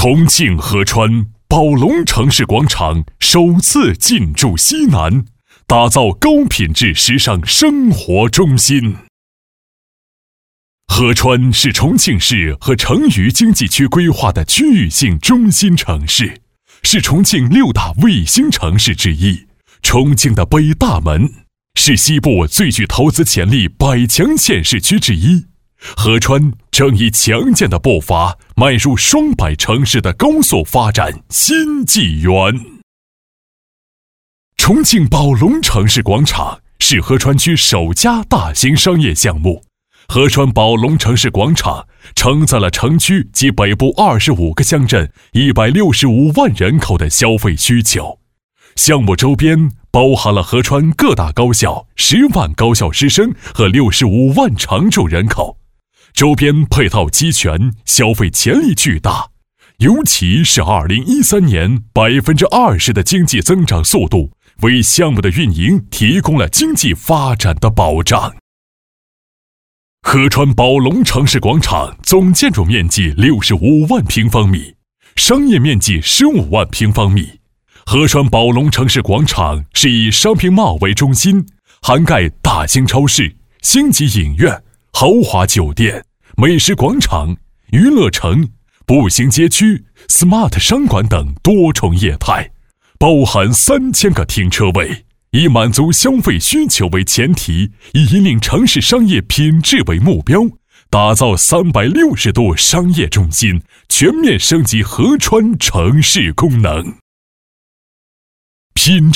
重庆合川宝龙城市广场首次进驻西南，打造高品质时尚生活中心。合川是重庆市和成渝经济区规划的区域性中心城市，是重庆6大卫星城市之一，重庆的北大门，是西部最具投资潜力100强县市区之一。合川正以强健的步伐迈入双百城市的高速发展新纪元。重庆宝龙城市广场是合川区首家大型商业项目。合川宝龙城市广场承载了城区及北部25个乡镇165万人口的消费需求。项目周边包含了合川各大高校10万高校师生和65万常住人口，周边配套齐全，消费潜力巨大，尤其是2013年20%的经济增长速度，为项目的运营提供了经济发展的保障。合川宝龙城市广场总建筑面积65万平方米，商业面积15万平方米。合川宝龙城市广场是以shopping mall为中心，涵盖大型超市、星级影院、豪华酒店、美食广场、娱乐城、步行街区、smart 商馆等多重业态，包含3000个停车位，以满足消费需求为前提，以引领城市商业品质为目标，打造360度商业中心，全面升级合川城市功能。品质